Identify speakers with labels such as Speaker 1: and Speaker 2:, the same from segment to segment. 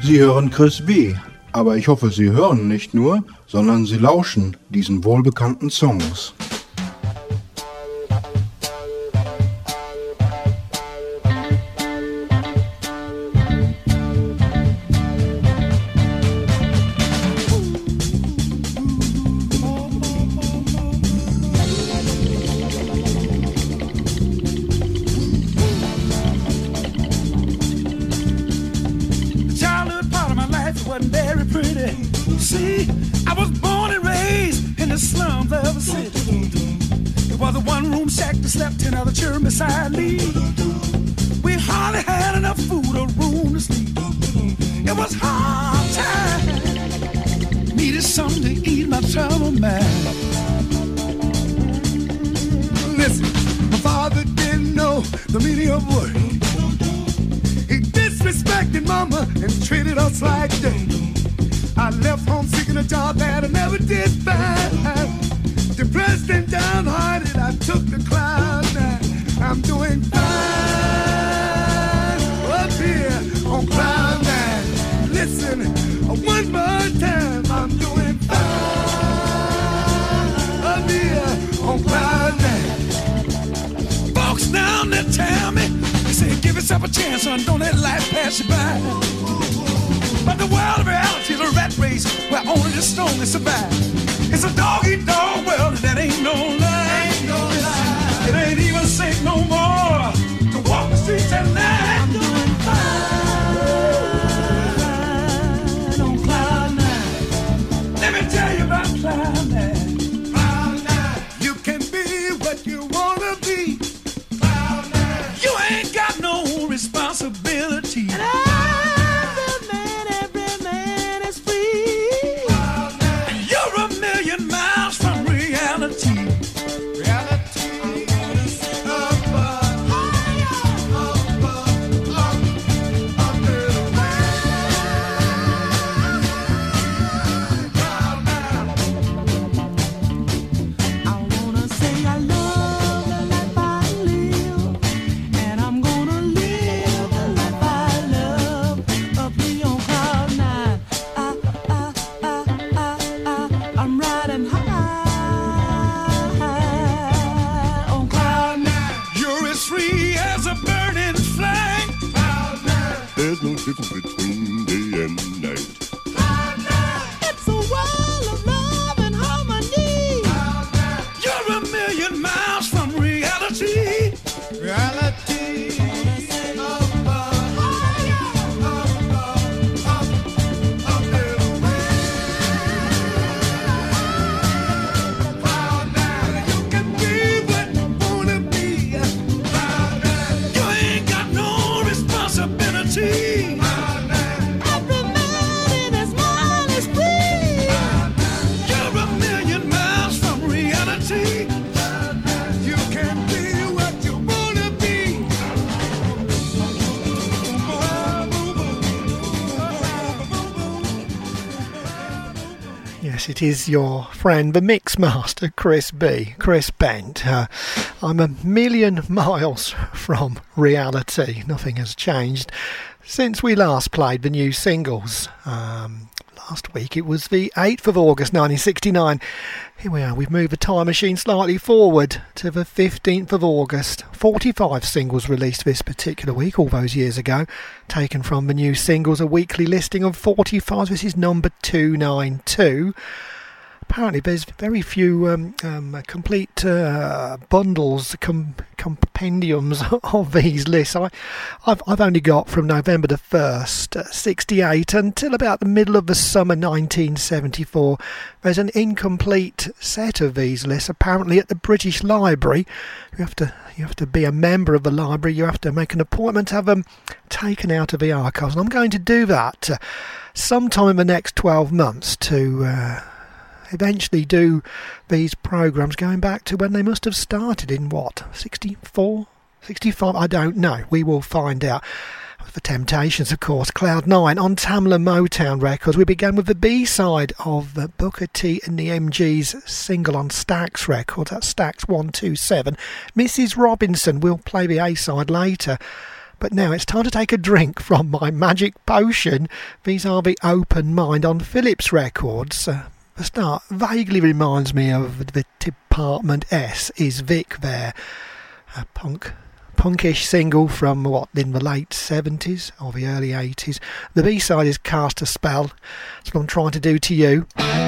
Speaker 1: Sie hören Chris B., aber ich hoffe, Sie hören nicht nur, sondern Sie lauschen diesen wohlbekannten Songs.
Speaker 2: Beside me, we hardly had enough food or room to sleep. It was hard time. Needed something to ease my troubled mind. Listen, my father didn't know the meaning of work. He disrespected mama and treated us like dirt. I left home seeking a job that I never did find. Depressed and downhearted, I took the cloud nine. I'm doing fine up here on cloud nine. Listen, one more time. I'm doing fine up here on cloud nine. Folks down there tell me, they say give yourself a chance, son, don't let life pass you by. But the world of reality is a rat race where only the strongest survive. It's a dog-eat-dog world that ain't no lie. Ain't no lie. It ain't even safe no more to walk the streets at night. I'm doing fine on cloud nine. Let me tell you about cloud nine. Cloud nine. You can be what you wanna be. Cloud nine. You ain't got no responsibility. And every man is free. Cloud nine. You're a million miles from reality.
Speaker 3: Between day and night.
Speaker 2: It's a world of love and harmony. You're a million miles from reality. Reality. You can be what you wanna be. You ain't got no responsibility.
Speaker 4: It is your friend, the Mixmaster, Chris B. Chris Bent. I'm a million miles from reality. Nothing has changed since we last played the new singles. Last week it was the 8th of August 1969. Here we are, we've moved the time machine slightly forward to the 15th of August. 45 singles released this particular week, all those years ago, taken from the new singles, a weekly listing of 45. This is number 292. Apparently there's very few complete bundles, compendiums of these lists. I've only got from November the 1st, 68 until about the middle of the summer 1974. There's an incomplete set of these lists apparently at the British Library. You have to be a member of the library. You have to make an appointment to have them taken out of the archives. And I'm going to do that sometime in the next 12 months to eventually do these programmes going back to when they must have started in 64, 65, I don't know. We will find out. The Temptations, of course, Cloud 9 on Tamla Motown Records. We began with the B-side of Booker T and the MG's single on Stax Records. That's Stax 127. Mrs. Robinson. We'll play the A-side later. But now it's time to take a drink from my magic potion vis-a-vis Open Mind on Philips Records. The start vaguely reminds me of the Department S Is Vic there. A punkish single from in the late 70s or the early 80s. The B-side is Cast a Spell. That's what I'm trying to do to you.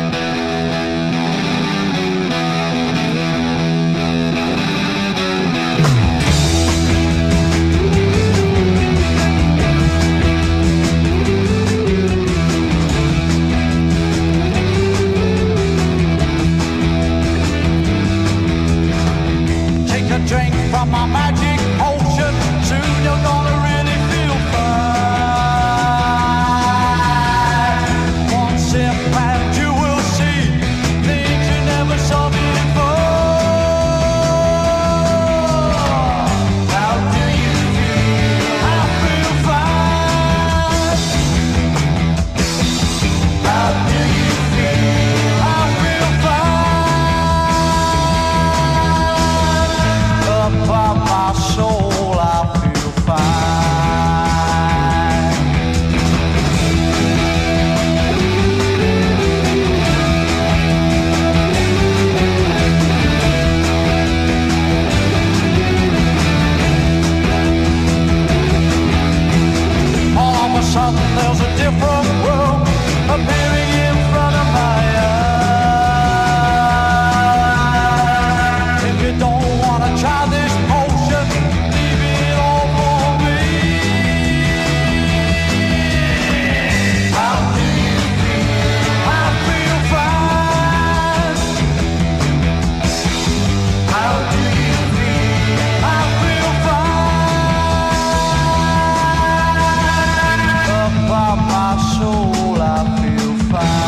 Speaker 3: Drink from my magic potion, soon you're gonna really feel fine. One sip and you will see things you never saw before. How do you feel? I feel fine. How do you feel? I feel fine. By my soul, I feel fine. All of a sudden, there's a different world appearing in front of my eyes. If you don't want to try this potion, leave it all for me. How do you feel? I feel fine. How do you feel? I feel fine. About my soul, I feel fine.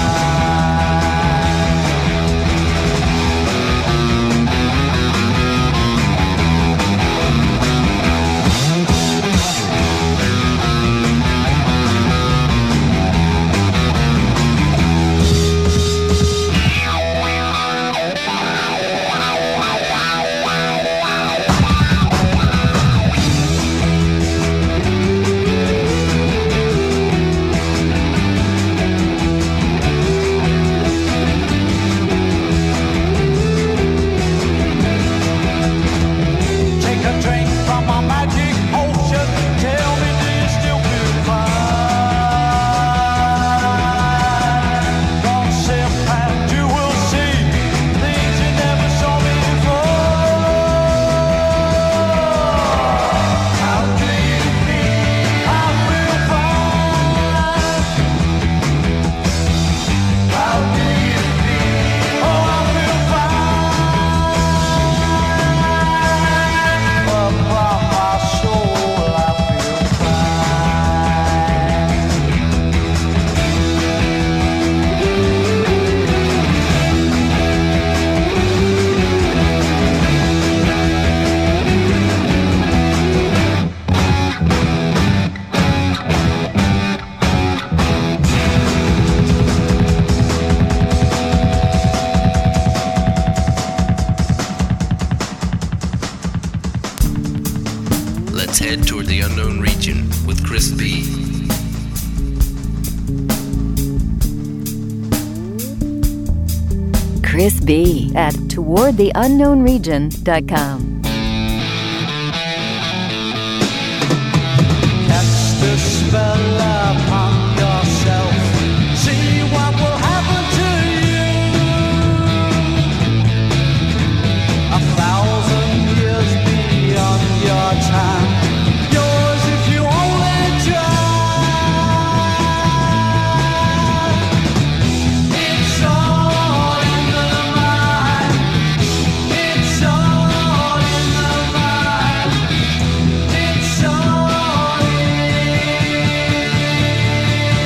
Speaker 3: Take a drink from my magic potion. Tell me, do you still feel fine? Don't sip and you will see things you never saw before. How do you feel? I feel fine. How do you feel? Oh, I feel fine. About my soul, I feel fine.
Speaker 5: Let's head toward the unknown region with Chris B.
Speaker 6: Chris B. at towardtheunknownregion.com.
Speaker 3: Cast a spell upon yourself. See what will happen to you. 1,000 years beyond your time. Yours if you only try. It's all in the mind. It's all in the mind. It's all in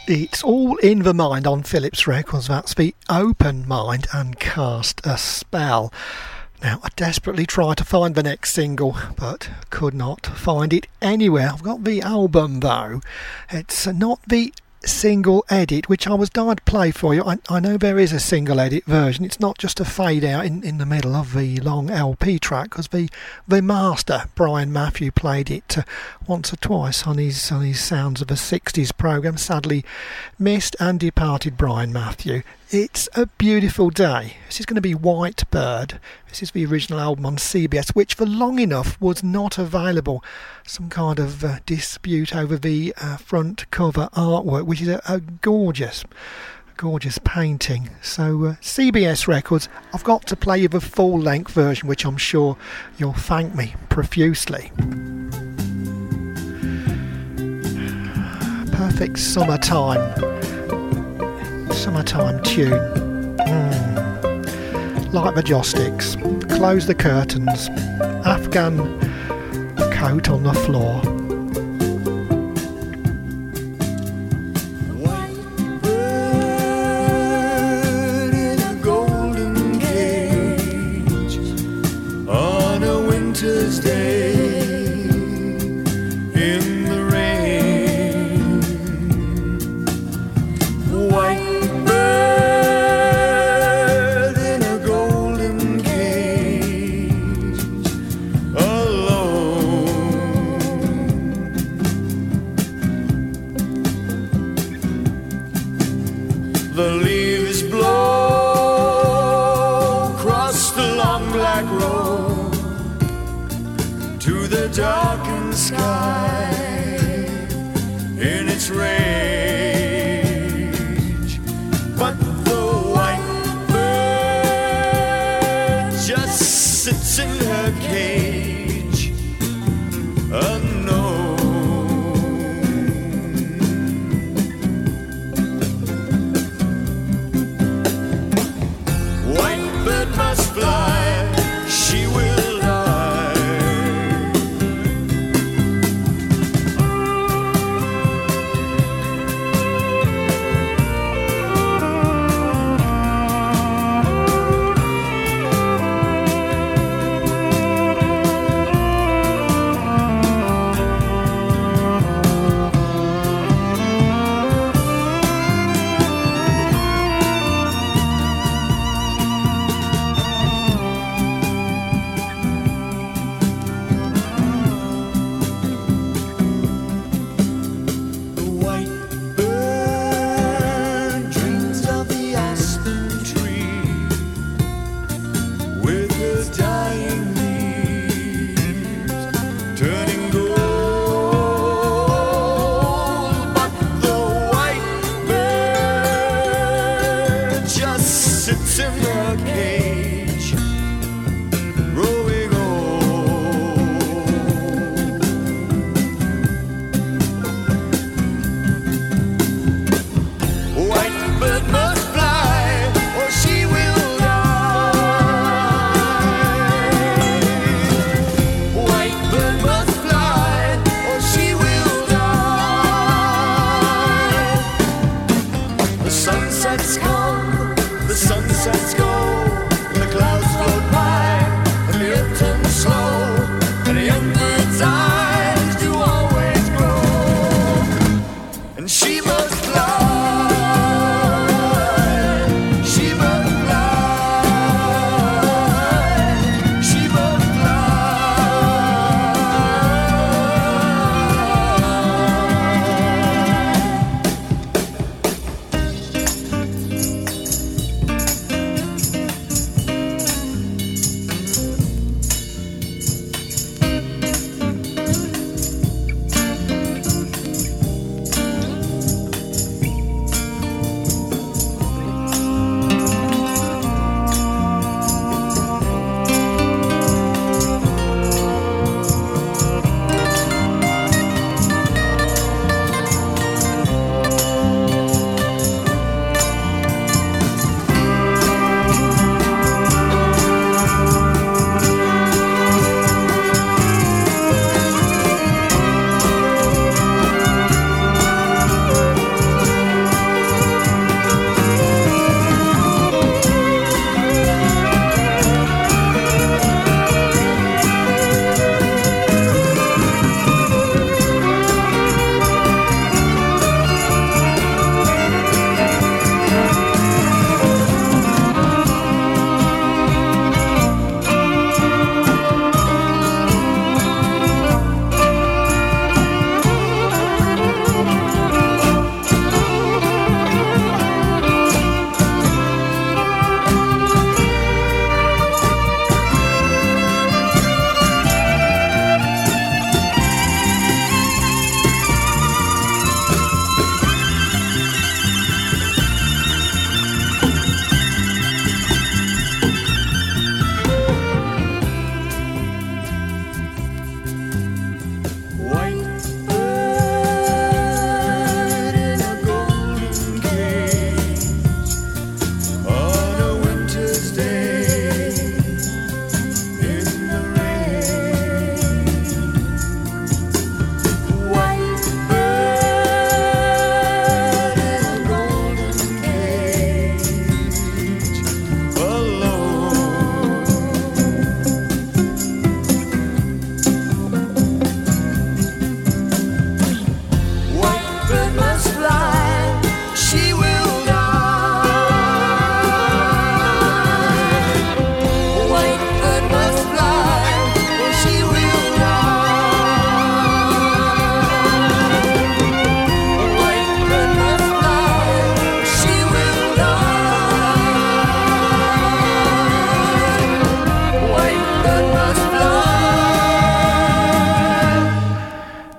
Speaker 4: It's all in the mind on Philips Records. That's the Open Mind and Cast a Spell. Now, I desperately tried to find the next single, but could not find it anywhere. I've got the album, though. It's not the single edit, which I was dying to play for you. I know there is a single edit version. It's not just a fade out in the middle of the long LP track, because the master, Brian Matthew, played it once or twice on his Sounds of the 60s programme. Sadly missed and departed Brian Matthew. It's a beautiful day. This is going to be White Bird. This is the original album on CBS, which for long enough was not available. Some kind of dispute over the front cover artwork, which is a gorgeous painting. So CBS Records, I've got to play you the full-length version, which I'm sure you'll thank me profusely. Perfect summertime tune. Like the Joss Sticks. Close the curtains. Afghan coat on the floor.
Speaker 6: White bird in a golden cage on a winter's day in the rain. White the leaves blow across the long black road to the darkened sky in its rage. But the white bird just sits in her cage, unknown. Must fly, she will die.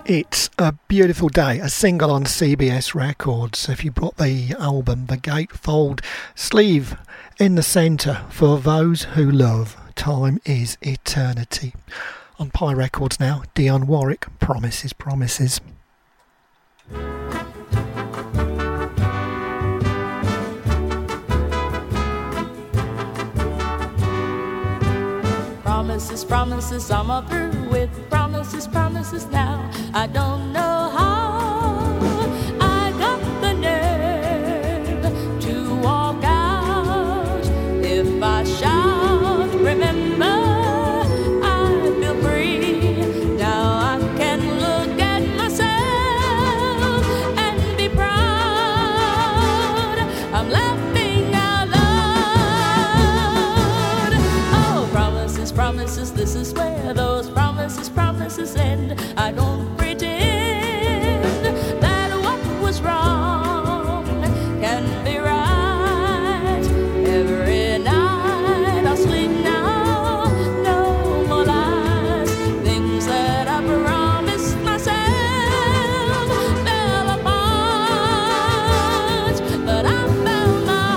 Speaker 4: It's a Beautiful Day, a single on CBS Records. If you brought the album, the gatefold sleeve in the centre for those who love. Time is eternity. On Pie Records now, Dionne Warwick, Promises, Promises.
Speaker 7: Promises, promises, I'm up through with promises, promises now. I don't know how I got the nerve to walk out. If I shout, remember, I feel free. Now I can look at myself and be proud. I'm laughing out loud. Oh, promises, promises, this is where those promises end. I don't pretend that what was wrong can be right. Every night I'll sleep now, no more lies. Things that I promised myself fell apart, but I found my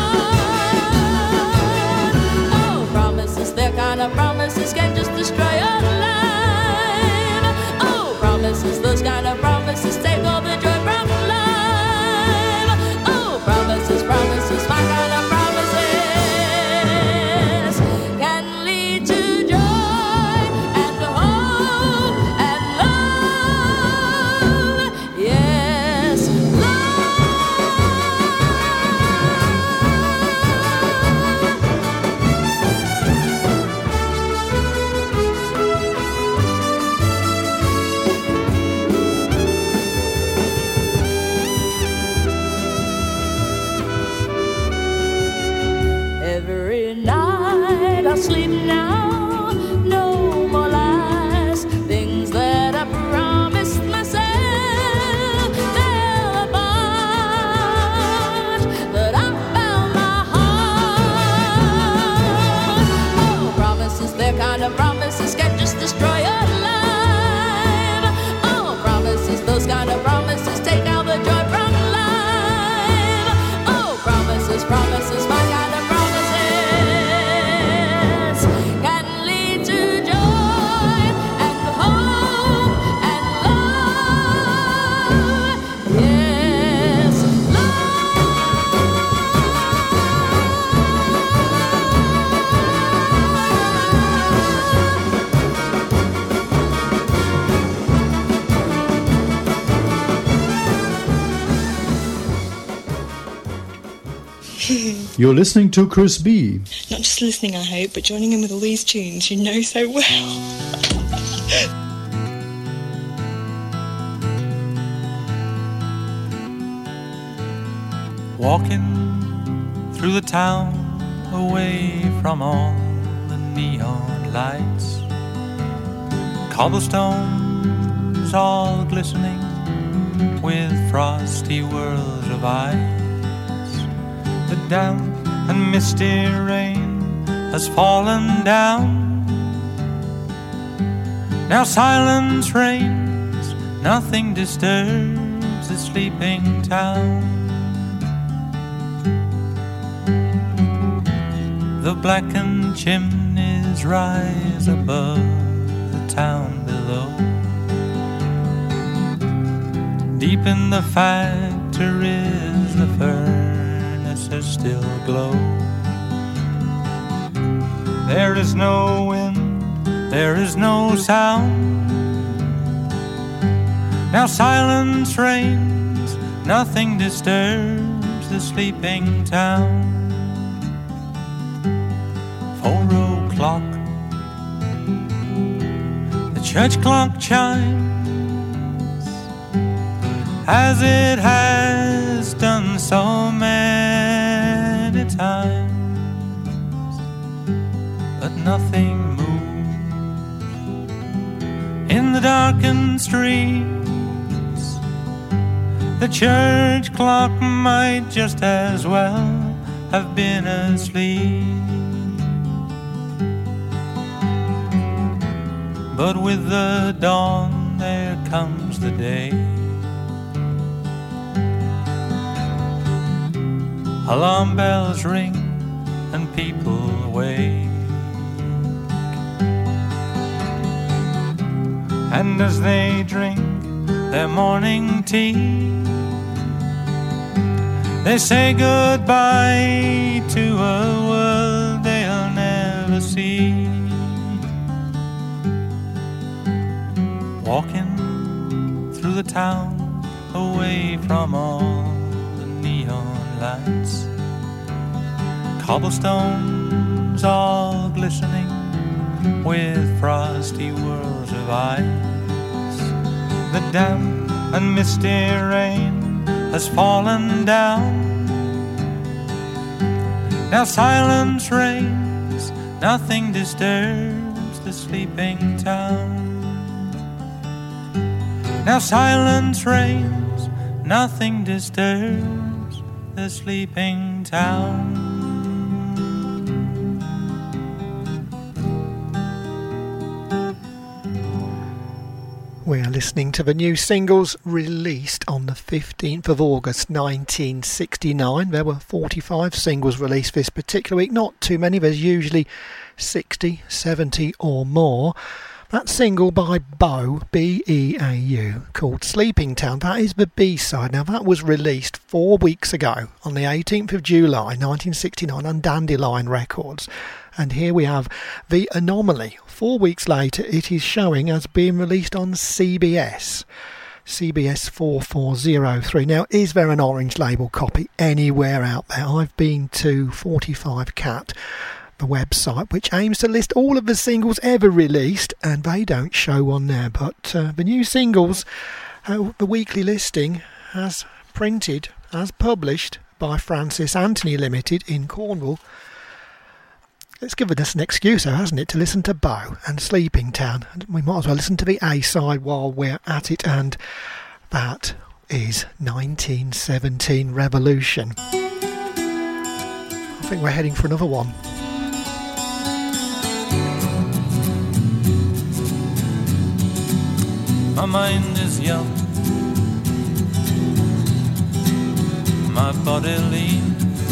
Speaker 7: heart. Oh, promises, they're kind of promises can just destroy your life. Oh, promises, those kind of promises take all the joy from life. Oh, promises, promises, my kind of promises can lead to joy and hope and love. Yes, every night I'll sleep now, no more lies. Things that I promised myself fell apart, but I found my heart. Oh, promises, they're kind of promises can just destroy your life. Oh, promises, those kind of promises take out the joy from life. Oh, promises, promises, my kind of promises can lead to joy and hope and love. Yes,
Speaker 8: You're listening to Chris B.
Speaker 9: Not just listening, I hope, but joining in with all these tunes you know so well.
Speaker 10: Walking through the town, away from all the neon lights. Cobblestones all glistening with frosty whirls of ice. The damp and misty rain has fallen down. Now silence reigns, nothing disturbs the sleeping town. The blackened chimneys rise above the town below. Deep in the factories the furnaces still glow. There is no wind, there is no sound. Now silence reigns, nothing disturbs the sleeping town. 4 o'clock, the church clock chimes, as it has done so many times. But nothing moves in the darkened streets. The church clock might just as well have been asleep. But with the dawn there comes the day. Alarm bells ring and people wake, and as they drink their morning tea, they say goodbye to a world they'll never see. Walking through the town away from all the neon lights, cobblestones all glistening with frosty whirls of ice. The damp and misty rain has fallen down. Now silence reigns, nothing disturbs the sleeping town. Now silence reigns, nothing disturbs the sleeping town.
Speaker 4: We are listening to the new singles released on the 15th of August 1969. There were 45 singles released this particular week, not too many, there's usually 60, 70 or more. That single by Beau, B-E-A-U, called Sleeping Town, that is the B-side. Now that was released 4 weeks ago on the 18th of July 1969 on Dandelion Records. And here we have The Anomaly. 4 weeks later it is showing as being released on CBS. CBS 4403. Now, is there an orange label copy anywhere out there? I've been to 45 Cat, the website, which aims to list all of the singles ever released, and they don't show on there. But the new singles, the weekly listing, has printed, as published by Francis Anthony Limited in Cornwall. It's given us an excuse, though, hasn't it, to listen to Beau and Sleeping Town. And we might as well listen to the A-side while we're at it, and that is 1917 Revolution. I think we're heading for another one.
Speaker 10: My mind is young, my body lean.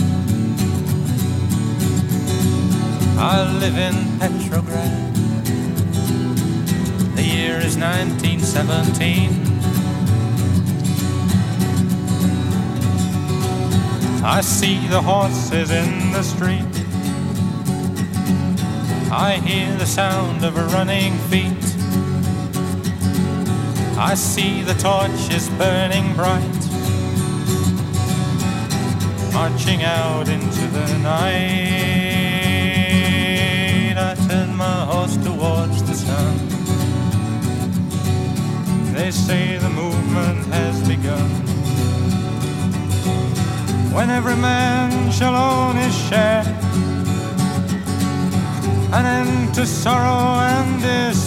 Speaker 10: I live in Petrograd. The year is 1917. I see the horses in the street. I hear the sound of running feet. I see the torches burning bright, marching out into the night. I turn my horse towards the sun. They say the movement has begun. When every man shall own his share, an end to sorrow and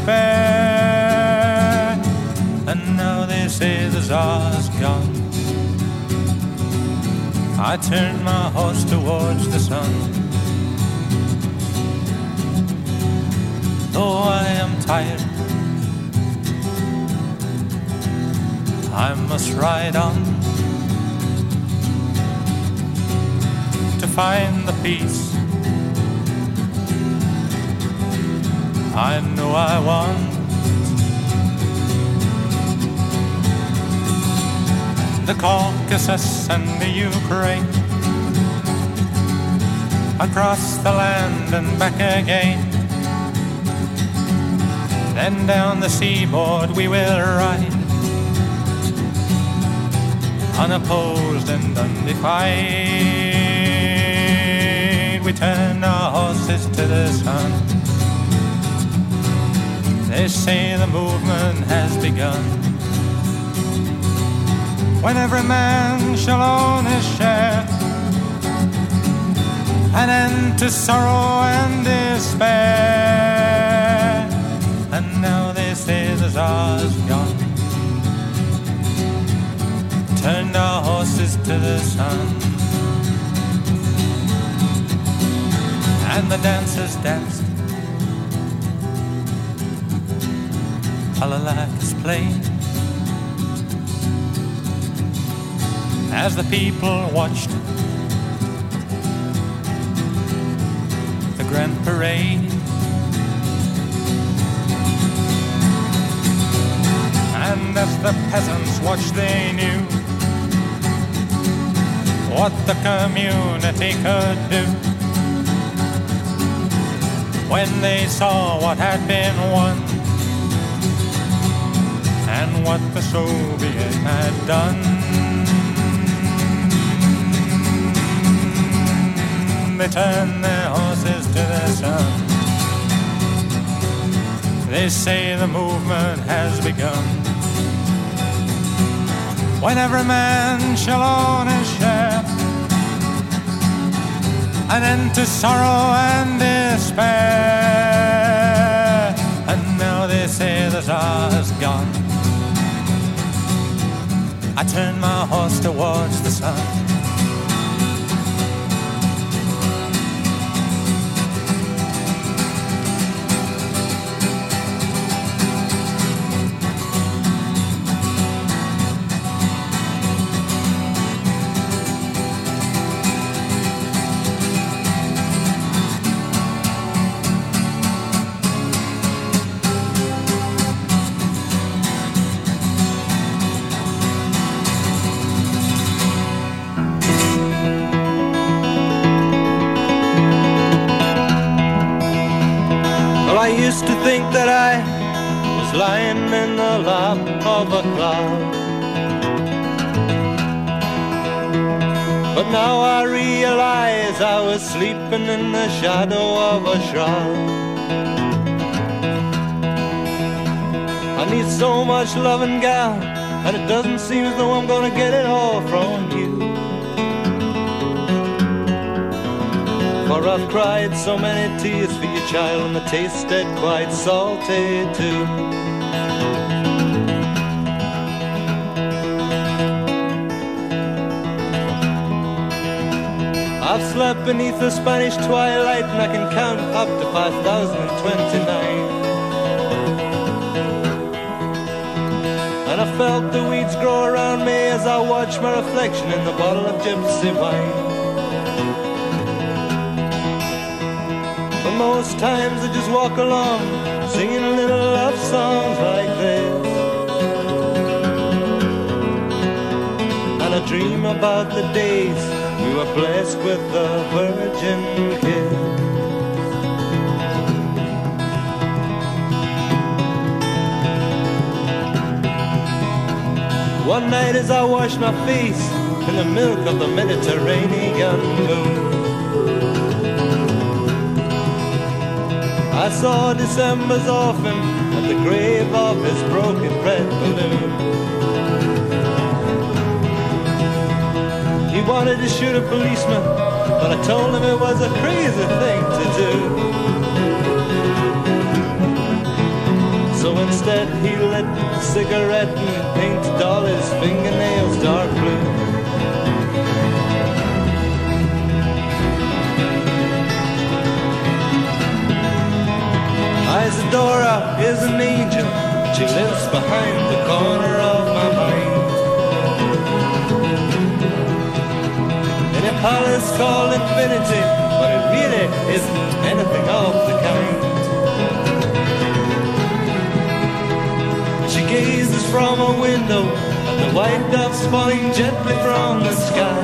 Speaker 10: despair. And now they say the Tsar's gone. I turn my horse towards the sun. Though I am tired, I must ride on to find the peace I know I want. The Caucasus and the Ukraine, across the land and back again. Then down the seaboard we will ride, unopposed and undefied. We turn our horses to the sun. They say the movement has begun. When every man shall own his share, an end to sorrow and despair. And now they say the Tsar's gone. Turned our horses to the sun. And the dancers danced, Palalak is played. as the people watched the grand parade. And as the peasants watched, they knew what the community could do when they saw what had been won and what the Soviet had done. They turned their horses to the sun. They say the movement has begun. When every man shall own his share, an end to sorrow and despair. And now they say the Tsar has gone. I turn my horse towards the sun.
Speaker 6: I used to think that I was lying in the lap of a cloud, but now I realize I was sleeping in the shadow of a shroud. I need so much loving, gal, and it doesn't seem as though I'm gonna get it all from you. For I've cried so many tears for you, child, and the tasted quite salty too. I've slept beneath the Spanish twilight, and I can count up to 5,029. And I felt the weeds grow around me as I watched my reflection in the bottle of gypsy wine. Most times I just walk along, singing little love songs like this, and I dream about the days we were blessed with a virgin kiss. One night as I washed my face in the milk of the Mediterranean moon, I saw December's orphan at the grave of his broken red balloon. He wanted to shoot a policeman, but I told him it was a crazy thing to do. So instead he lit a cigarette and painted all his fingernails dark blue. Isadora is an angel, she lives behind the corner of my mind, in a palace called infinity, but it really isn't anything of the kind. She gazes from a window at the white doves falling gently from the sky,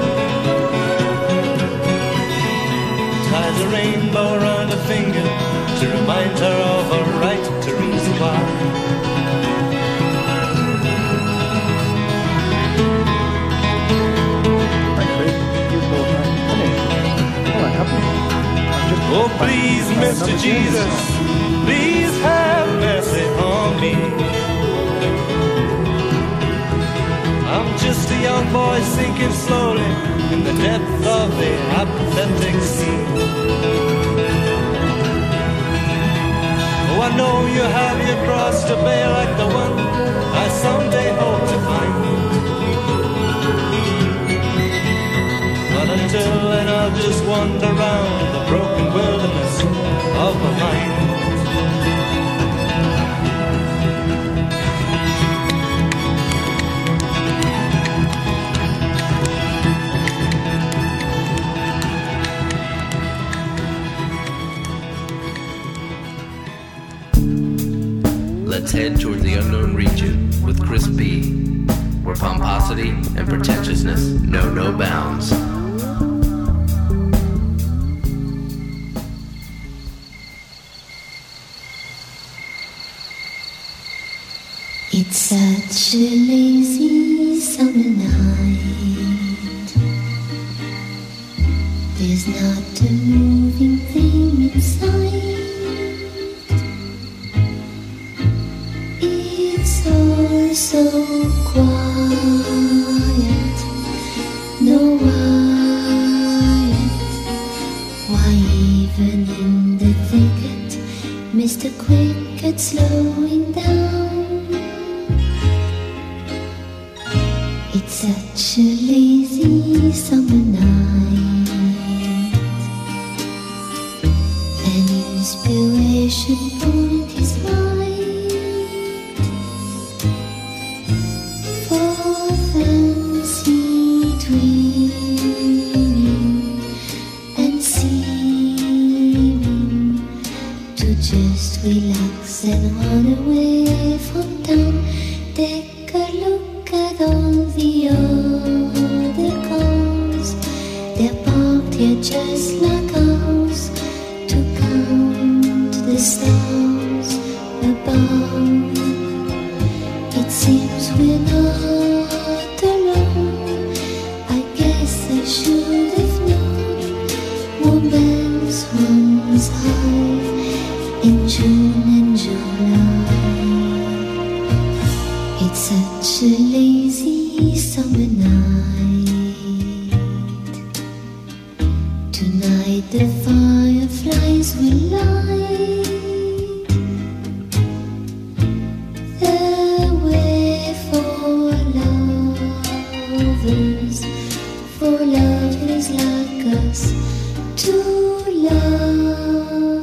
Speaker 6: ties a rainbow around her finger to remind her of her right to resupply. Oh, please, Mr. Jesus, please have mercy on me. I'm just a young boy sinking slowly in the depth of the apathetic sea. Oh, I know you have your cross to bear like the one I someday hope to find. But until then I'll just wander around the broken wilderness of my mind.
Speaker 5: head toward the unknown region with Chris B, where pomposity and pretentiousness know no bounds.
Speaker 8: It's such a lazy summer night. There's not a moving thing in sight. It's all so quiet, no riot. Why even in the thicket, Mr. Cricket slowing down. It's such a lazy summer night. An inspiration born his mind for fancy dreaming and seeming to just relax and run away from town. Take a look at all the other cars. They're parked here just like ours to count the stars above. It seems we're not alone. I guess I should have known. Romance runs high in June and July. It's such a lazy summer night. Tonight the fireflies will light the way for lovers like us to love.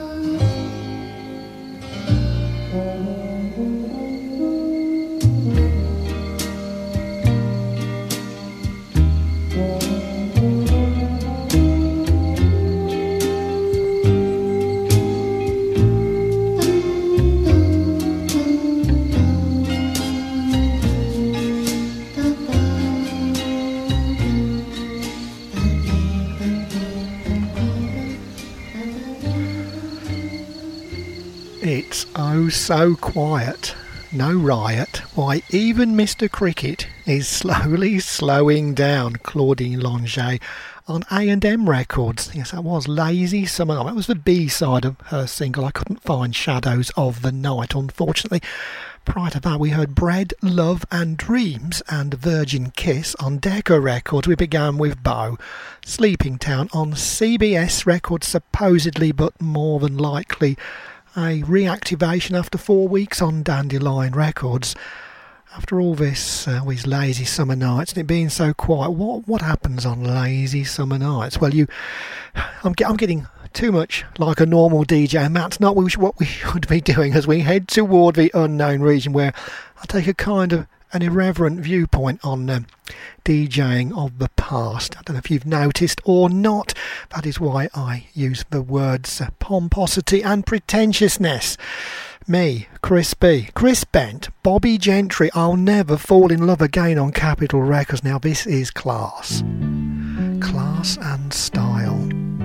Speaker 4: It's oh so quiet, no riot. Why, even Mr. Cricket is slowly slowing down. Claudine Longet on A&M Records. Yes, that was Lazy Summer Night. That was the B-side of her single. I couldn't find Shadows of the Night, unfortunately. Prior to that, we heard Bread, Love and Dreams and Virgin Kiss on Decca Records. We began with Bo, Sleeping Town on CBS Records, supposedly but more than likely a reactivation after 4 weeks on Dandelion Records. After all this, these lazy summer nights and it being so quiet, what happens on lazy summer nights? Well, I'm getting too much like a normal DJ, and that's not what we should be doing as we head toward the unknown region, where I take a kind of an irreverent viewpoint on DJing of the past. I don't know if you've noticed or not. That is why I use the words pomposity and pretentiousness. Me, Chris B, Chris Bent, Bobby Gentry, I'll Never Fall in Love Again on Capitol Records. Now this is class. Class and style.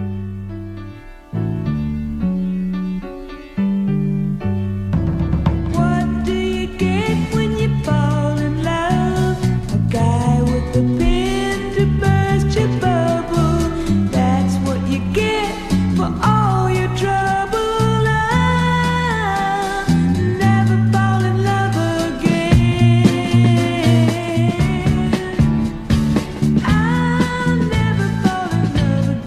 Speaker 3: What do you get when you fall in love? A guy with a pin to burst your bubble. That's what you get for all your trouble. Never fall in love again. I'll never fall in love again.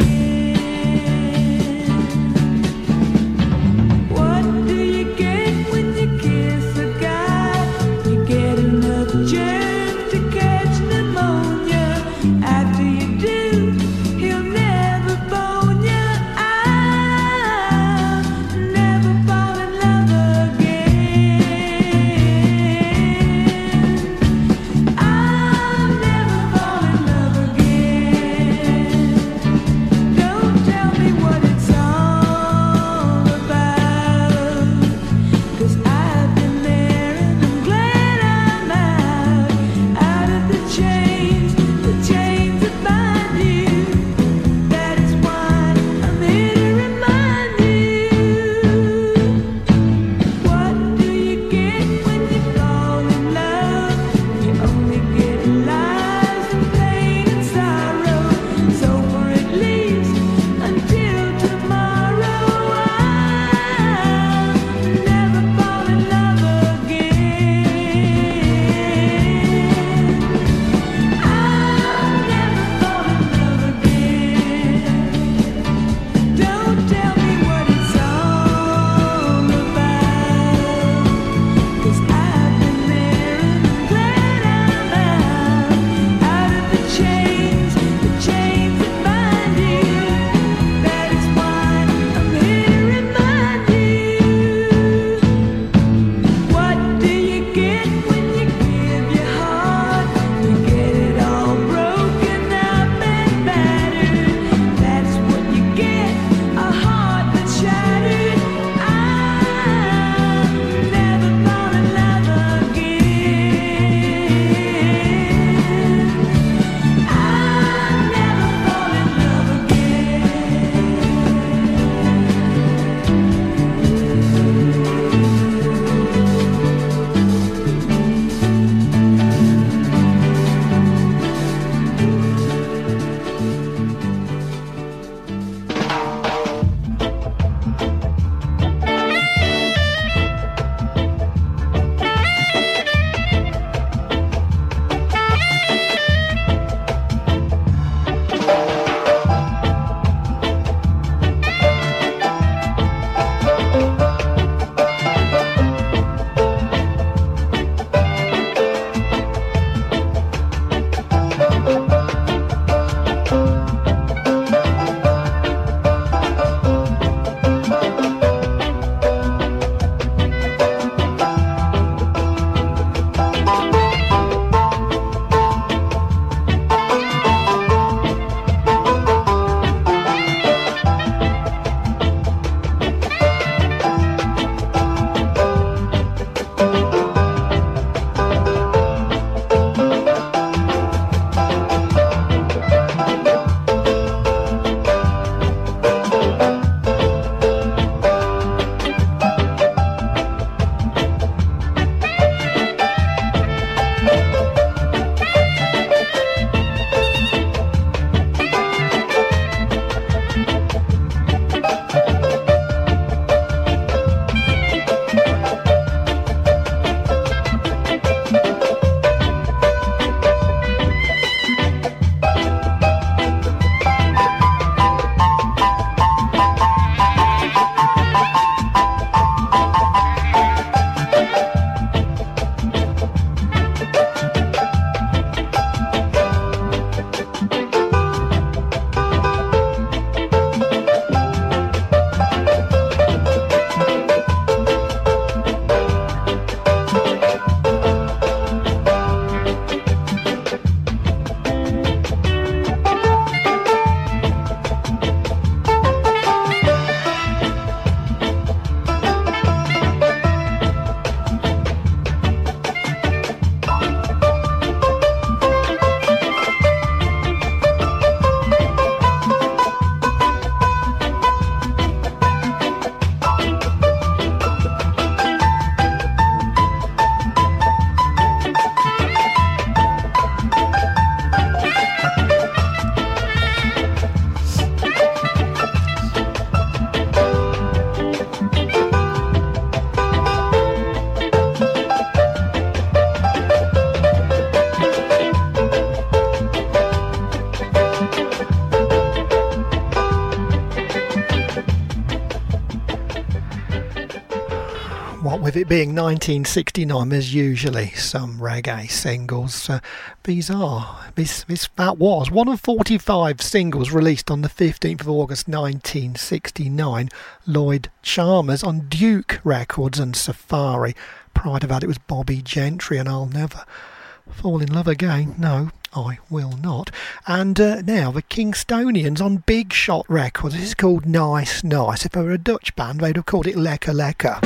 Speaker 4: it being 1969, there's usually some reggae singles. Bizarre. That was one of 45 singles released on the 15th of August 1969. Lloyd Chalmers on Duke Records and Safari. Prior to that, it was Bobby Gentry and I'll Never Fall in Love Again. No, I will not. And now the Kingstonians on Big Shot Records. This is called Nice Nice. If they were a Dutch band, they'd have called it Lekker Lekker.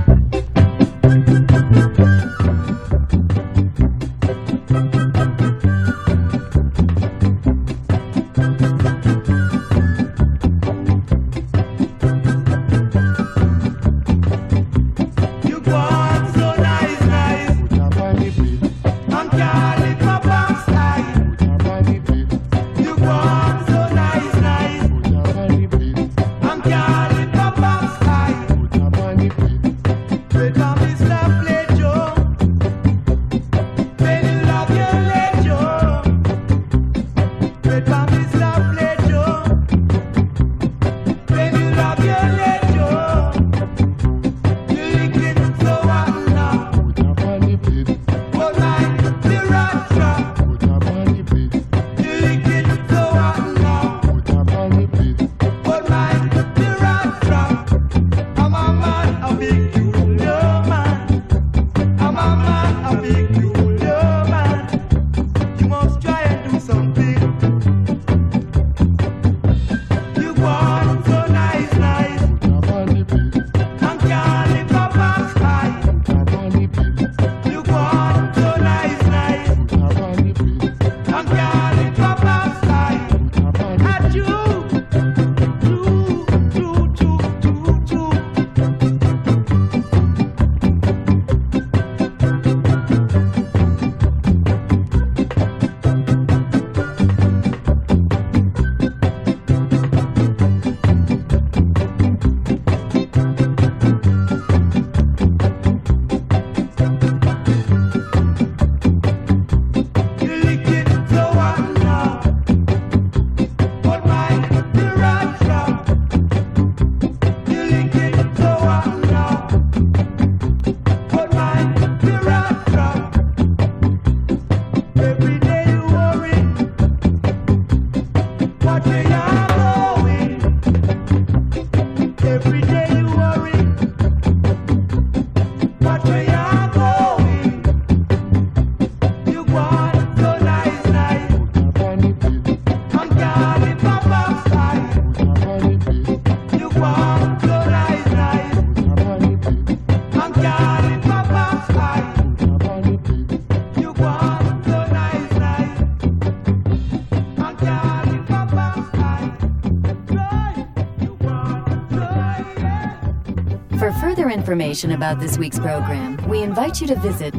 Speaker 11: Information about this week's program, we invite you to visit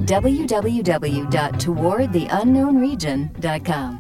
Speaker 11: www.towardtheunknownregion.com.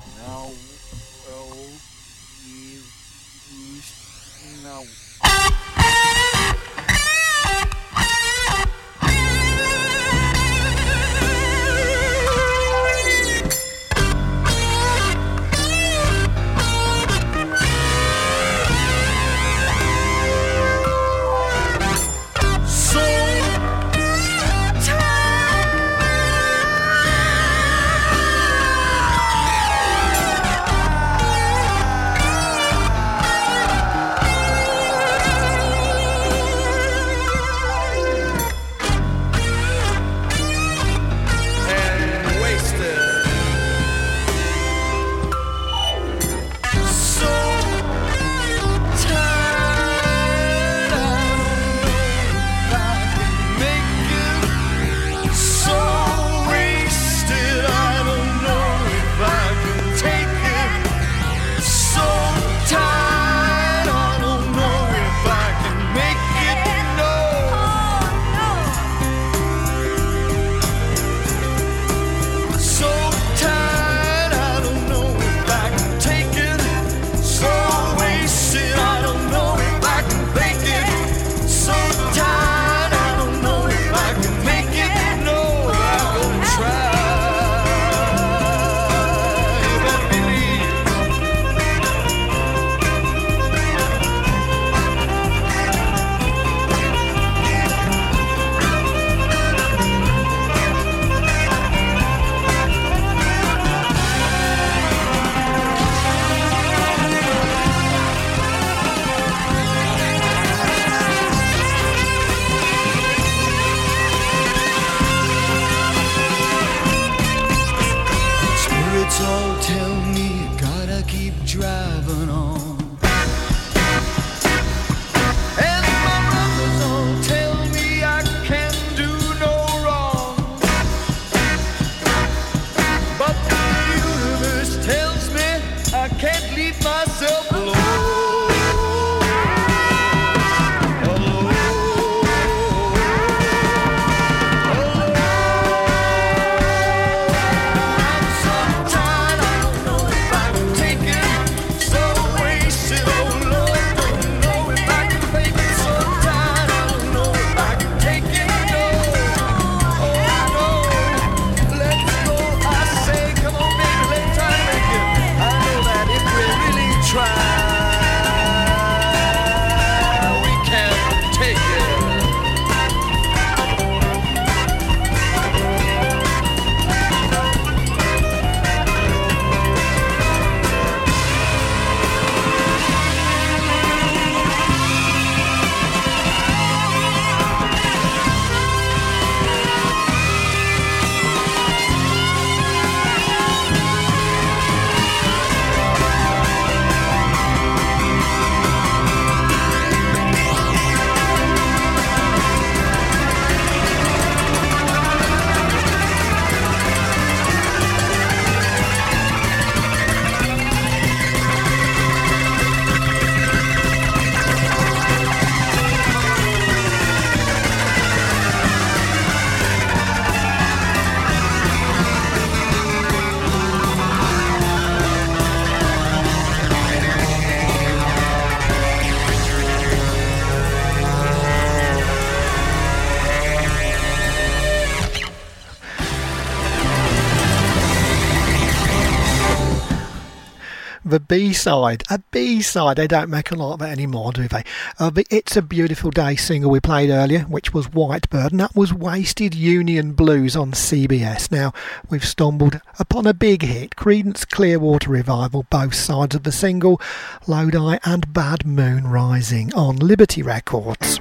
Speaker 4: the B-side. A B-side. They don't make a lot of it anymore, do they? The It's a Beautiful Day single we played earlier, which was Whitebird, and that was Wasted Union Blues on CBS. Now, we've stumbled upon a big hit, Creedence Clearwater Revival, both sides of the single, Lodi and Bad Moon Rising on Liberty Records.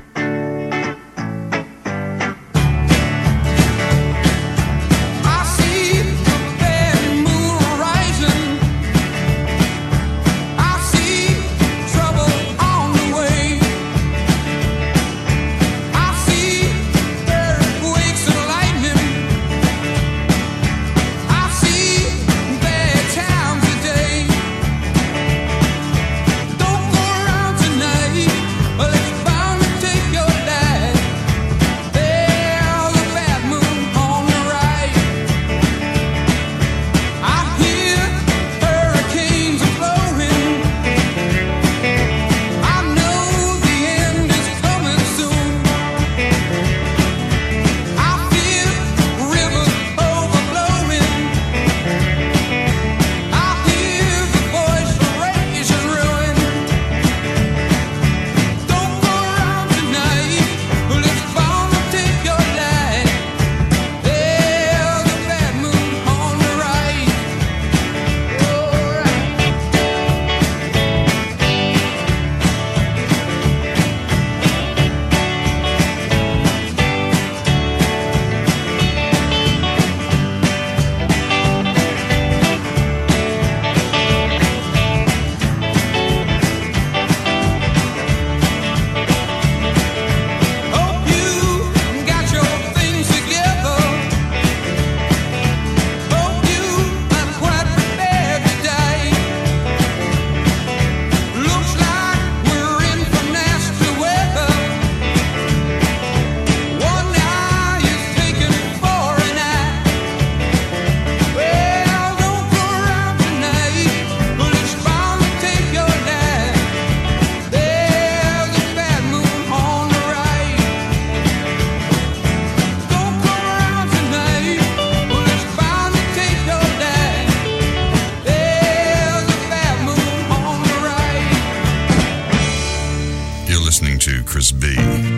Speaker 12: Chris B.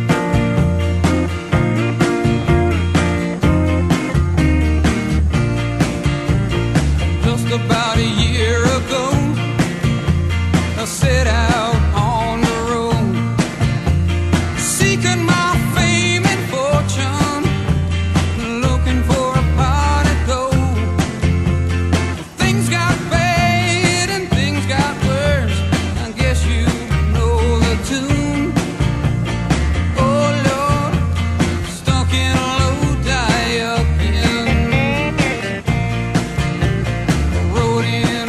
Speaker 2: Just about a year ago, I set out on the road, seeking my fame and fortune, looking for a pot of gold. Things got bad and things got worse, I guess you know the tune. Oh Lord, stuck in a low-die up in, rode in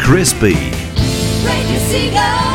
Speaker 12: Chris B.
Speaker 3: Radio Seagull.